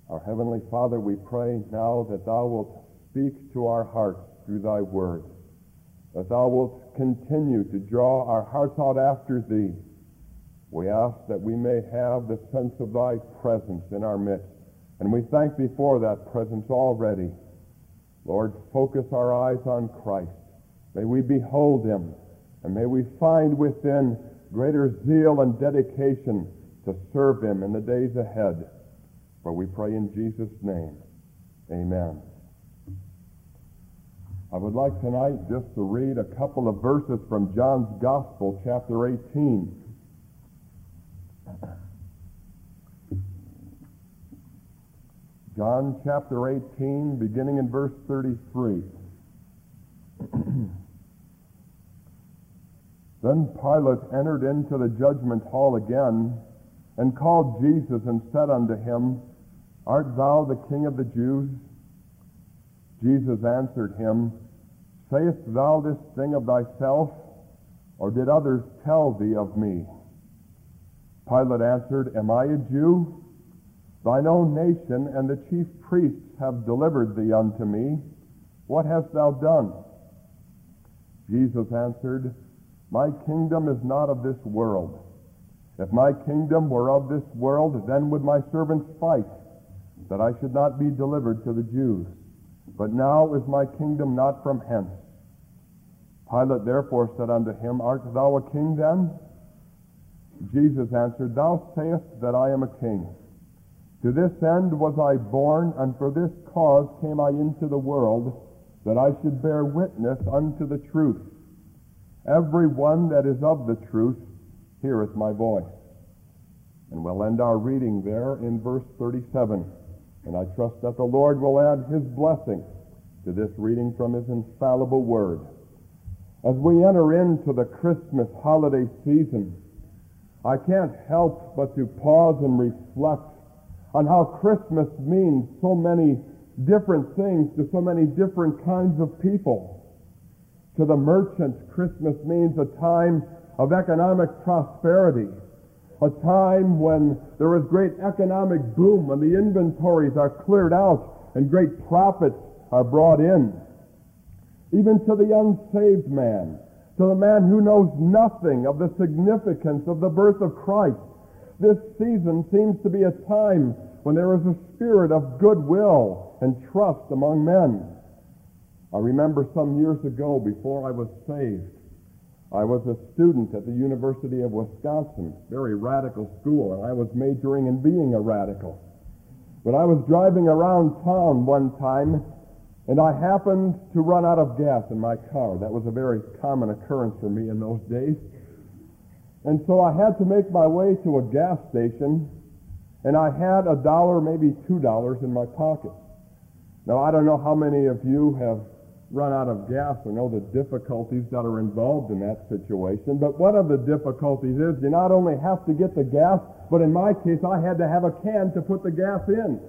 Our Heavenly Father, we pray now that Thou wilt speak to our hearts through Thy Word, that Thou wilt continue to draw our hearts out after Thee. We ask that we may have the sense of Thy presence in our midst, and we thank Thee for that presence already. Lord, focus our eyes on Christ. May we behold Him, and may we find within greater zeal and dedication to serve Him in the days ahead. For we pray in Jesus' name. Amen. I would like tonight just to read a couple of verses from John's Gospel, chapter 18. John chapter 18, beginning in verse 33. Then Pilate entered into the judgment hall again, and called Jesus, and said unto him, Art thou the King of the Jews? Jesus answered him, Sayest thou this thing of thyself, or did others tell thee of me? Pilate answered, Am I a Jew? Thine own nation and the chief priests have delivered thee unto me. What hast thou done? Jesus answered, My kingdom is not of this world. If my kingdom were of this world, then would my servants fight, that I should not be delivered to the Jews. But now is my kingdom not from hence. Pilate therefore said unto him, Art thou a king then? Jesus answered, Thou sayest that I am a king. To this end was I born, and for this cause came I into the world, that I should bear witness unto the truth. Every one that is of the truth heareth my voice. And we'll end our reading there in verse 37. And I trust that the Lord will add His blessing to this reading from His infallible Word. As we enter into the Christmas holiday season, I can't help but to pause and reflect on how Christmas means so many different things to so many different kinds of people. To the merchants, Christmas means a time of economic prosperity, a time when there is great economic boom, when the inventories are cleared out and great profits are brought in. Even to the unsaved man, to the man who knows nothing of the significance of the birth of Christ, this season seems to be a time when there is a spirit of goodwill and trust among men. I remember some years ago, before I was saved, I was a student at the University of Wisconsin, very radical school, and I was majoring in being a radical. But I was driving around town one time, and I happened to run out of gas in my car. That was a very common occurrence for me in those days. And so I had to make my way to a gas station, and I had $1, maybe $2 in my pocket. Now, I don't know how many of you have run out of gas or know the difficulties that are involved in that situation, but one of the difficulties is you not only have to get the gas, but in my case, I had to have a can to put the gas in.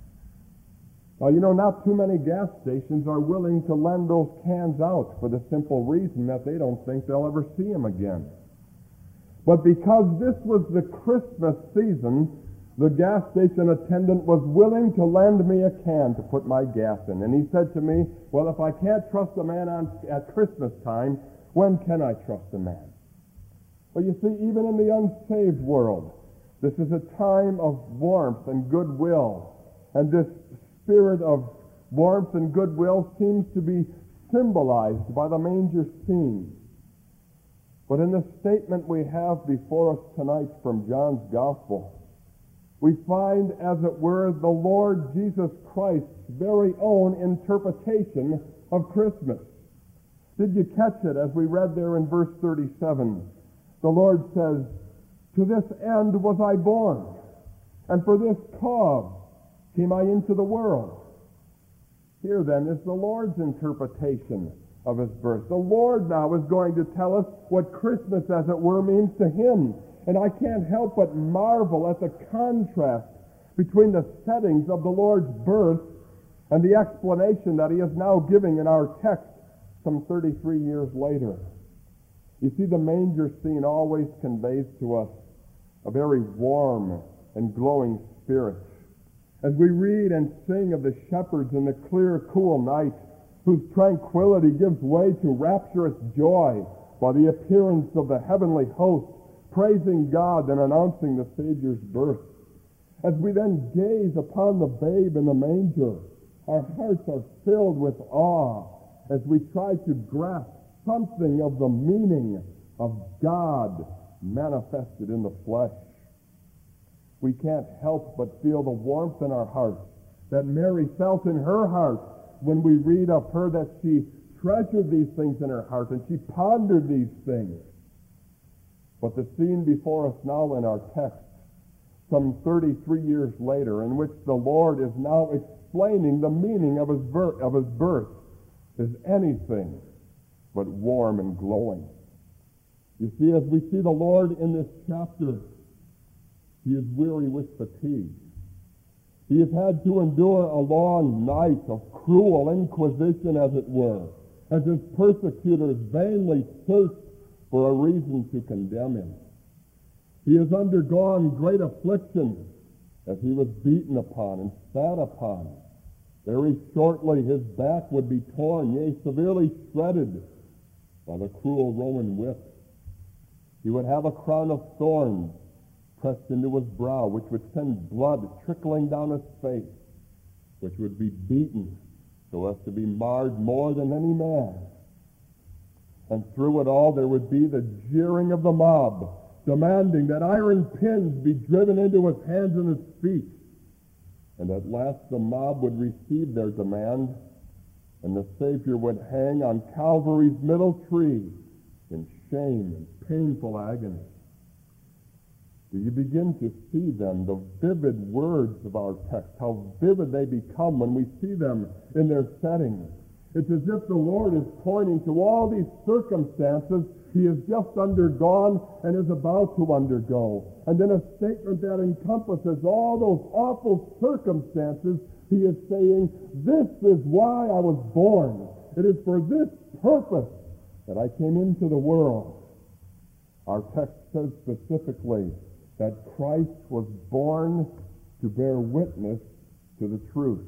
Now, you know, not too many gas stations are willing to lend those cans out for the simple reason that they don't think they'll ever see them again. But because this was the Christmas season, the gas station attendant was willing to lend me a can to put my gas in. And he said to me, well, if I can't trust a man at Christmas time, when can I trust a man? Well, you see, even in the unsaved world, this is a time of warmth and goodwill. And this spirit of warmth and goodwill seems to be symbolized by the manger scene. But in the statement we have before us tonight from John's Gospel, we find, as it were, the Lord Jesus Christ's very own interpretation of Christmas. Did you catch it as we read there in verse 37? The Lord says, To this end was I born, and for this cause came I into the world. Here then is the Lord's interpretation of His birth. The Lord now is going to tell us what Christmas, as it were, means to Him. And I can't help but marvel at the contrast between the settings of the Lord's birth and the explanation that He is now giving in our text some 33 years later. You see, the manger scene always conveys to us a very warm and glowing spirit. As we read and sing of the shepherds in the clear, cool night, whose tranquility gives way to rapturous joy by the appearance of the heavenly host, praising God and announcing the Savior's birth. As we then gaze upon the babe in the manger, our hearts are filled with awe as we try to grasp something of the meaning of God manifested in the flesh. We can't help but feel the warmth in our hearts that Mary felt in her heart when we read of her that she treasured these things in her heart and she pondered these things. But the scene before us now in our text, some 33 years later, in which the Lord is now explaining the meaning of his birth, is anything but warm and glowing. You see, as we see the Lord in this chapter, he is weary with fatigue. He has had to endure a long night of cruel inquisition, as it were, as his persecutors vainly searched for a reason to condemn him. He has undergone great affliction as he was beaten upon and spat upon. Very shortly his back would be torn, yea, severely shredded by the cruel Roman whip. He would have a crown of thorns pressed into his brow, which would send blood trickling down his face, which would be beaten so as to be marred more than any man. And through it all there would be the jeering of the mob, demanding that iron pins be driven into his hands and his feet. And at last the mob would receive their demand, and the Savior would hang on Calvary's middle tree in shame and painful agony. Do you begin to see then the vivid words of our text, how vivid they become when we see them in their setting? It's as if the Lord is pointing to all these circumstances he has just undergone and is about to undergo. And in a statement that encompasses all those awful circumstances, he is saying, this is why I was born. It is for this purpose that I came into the world. Our text says specifically that Christ was born to bear witness to the truth.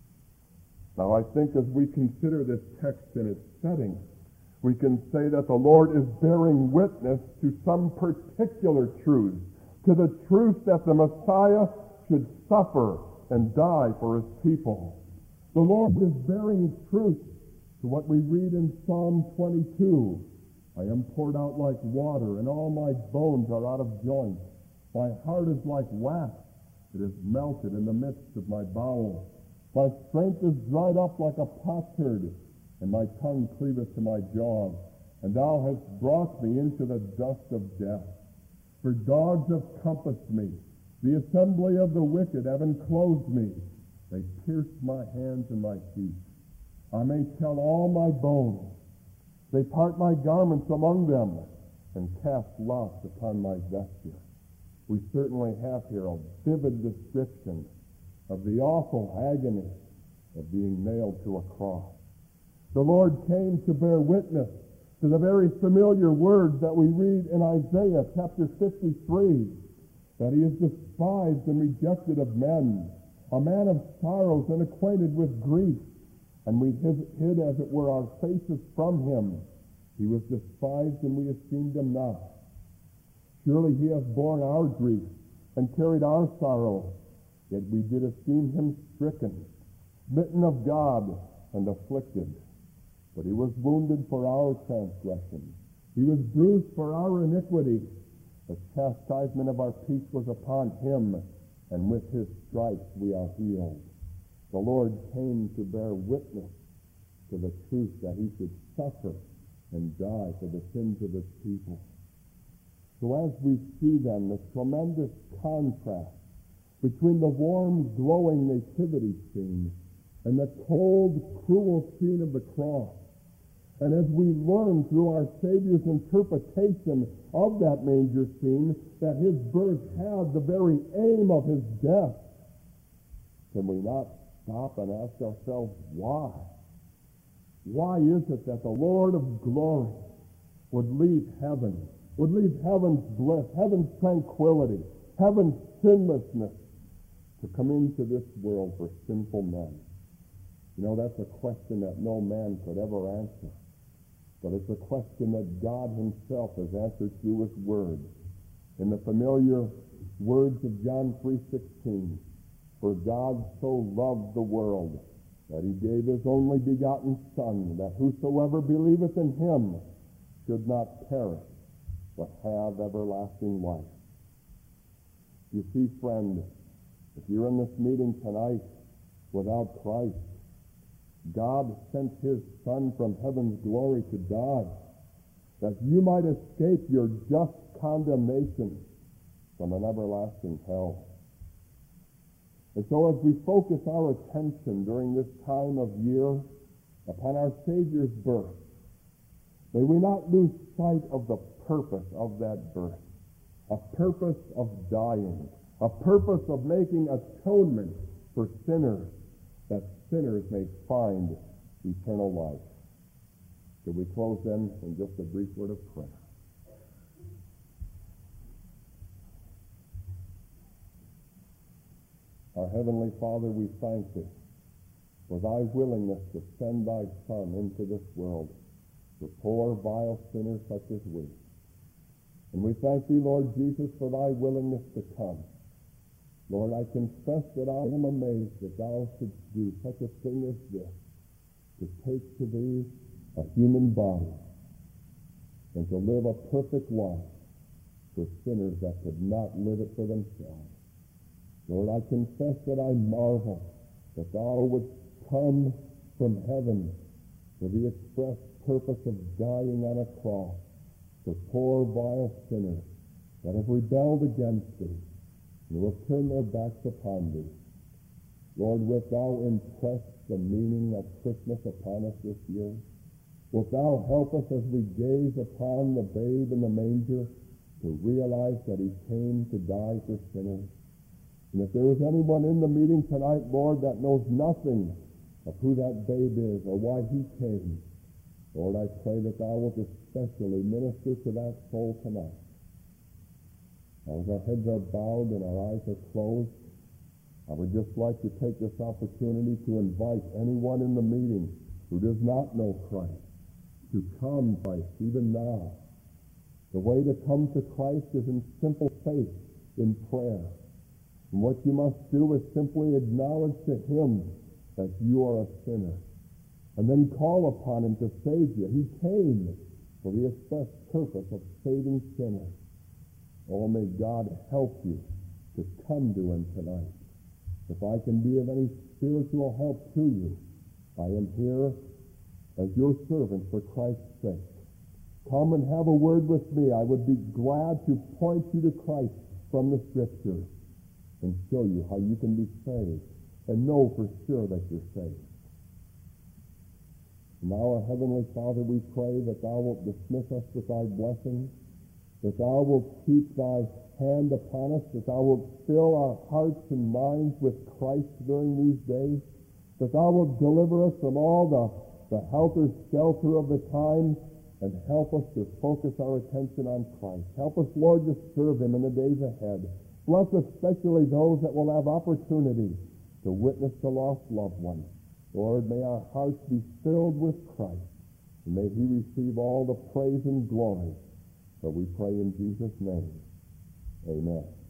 Now, I think as we consider this text in its setting, we can say that the Lord is bearing witness to some particular truth, to the truth that the Messiah should suffer and die for his people. The Lord is bearing truth to what we read in Psalm 22. I am poured out like water, and all my bones are out of joint. My heart is like wax. It is melted in the midst of my bowels. My strength is dried up like a potsherd, and my tongue cleaveth to my jaws. And thou hast brought me into the dust of death. For dogs have compassed me. The assembly of the wicked have enclosed me. They pierced my hands and my feet. I may tell all my bones. They part my garments among them, and cast lots upon my vesture. We certainly have here a vivid description of the awful agony of being nailed to a cross. The Lord came to bear witness to the very familiar words that we read in Isaiah chapter 53, that he is despised and rejected of men, a man of sorrows and acquainted with grief, and we hid as it were our faces from him. He was despised and we esteemed him not. Surely he hath borne our grief and carried our sorrow, yet we did esteem him stricken, smitten of God, and afflicted. But he was wounded for our transgression. He was bruised for our iniquity. The chastisement of our peace was upon him, and with his stripes we are healed. The Lord came to bear witness to the truth that he should suffer and die for the sins of his people. So as we see then the tremendous contrast between the warm, glowing nativity scene and the cold, cruel scene of the cross, and as we learn through our Savior's interpretation of that manger scene that his birth had the very aim of his death, can we not stop and ask ourselves why? Why is it that the Lord of glory would leave heaven, would leave heaven's bliss, heaven's tranquility, heaven's sinlessness, to come into this world for sinful men? You know, that's a question that no man could ever answer. But it's a question that God himself has answered through his word. In the familiar words of John 3:16, for God so loved the world that he gave his only begotten Son, that whosoever believeth in him should not perish, but have everlasting life. You see, friend, if you're in this meeting tonight without Christ, God sent his Son from heaven's glory to die, that you might escape your just condemnation from an everlasting hell. And so as we focus our attention during this time of year upon our Savior's birth, may we not lose sight of the purpose of that birth, a purpose of dying, a purpose of making atonement for sinners, that sinners may find eternal life. Shall we close then in just a brief word of prayer? Our Heavenly Father, we thank thee for thy willingness to send thy Son into this world for poor, vile sinners such as we. And we thank thee, Lord Jesus, for thy willingness to come. Lord, I confess that I am amazed that thou shouldst do such a thing as this, to take to thee a human body and to live a perfect life for sinners that could not live it for themselves. Lord, I confess that I marvel that thou wouldst come from heaven for the express purpose of dying on a cross for poor, vile sinners that have rebelled against thee and will turn their backs upon thee. Lord, wilt thou impress the meaning of Christmas upon us this year? Wilt thou help us as we gaze upon the babe in the manger to realize that he came to die for sinners? And if there is anyone in the meeting tonight, Lord, that knows nothing of who that babe is or why he came, Lord, I pray that thou wilt especially minister to that soul tonight. As our heads are bowed and our eyes are closed, I would just like to take this opportunity to invite anyone in the meeting who does not know Christ to come to Christ even now. The way to come to Christ is in simple faith, in prayer. And what you must do is simply acknowledge to him that you are a sinner, and then call upon him to save you. He came for the express purpose of saving sinners. Oh, may God help you to come to him tonight. If I can be of any spiritual help to you, I am here as your servant for Christ's sake. Come and have a word with me. I would be glad to point you to Christ from the Scriptures and show you how you can be saved and know for sure that you're saved. Now, our Heavenly Father, we pray that thou wilt dismiss us with thy blessing, that thou wilt keep thy hand upon us, that thou wilt fill our hearts and minds with Christ during these days, that thou wilt deliver us from all the helter-skelter of the time and help us to focus our attention on Christ. Help us, Lord, to serve him in the days ahead. Bless especially those that will have opportunity to witness to lost loved ones. Lord, may our hearts be filled with Christ, and may he receive all the praise and glory. For we pray in Jesus' name. Amen.